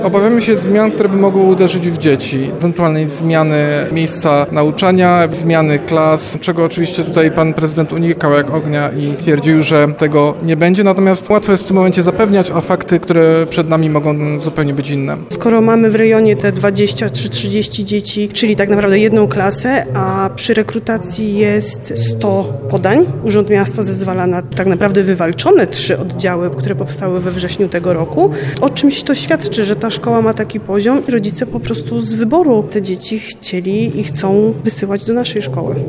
Obawiamy się zmian, które by mogły uderzyć w dzieci, ewentualnej zmiany miejsca nauczania, zmiany klas, czego oczywiście tutaj pan prezydent unikał jak ognia i twierdził, że tego nie będzie. Natomiast łatwo jest w tym momencie zapewniać, a fakty, które przed nami mogą zupełnie być inne. Skoro mamy w rejonie te 20 czy 30 dzieci, czyli tak naprawdę jedną klasę, a przy rekrutacji jest 100 podań, Urząd Miasta zezwala na tak naprawdę wywalczone 3 oddziały, które powstały we wrześniu tego roku. O czymś to świadczy, że ta szkoła ma taki poziom i rodzice po prostu z wyboru te dzieci chcieli i chcą wysyłać do naszej szkoły.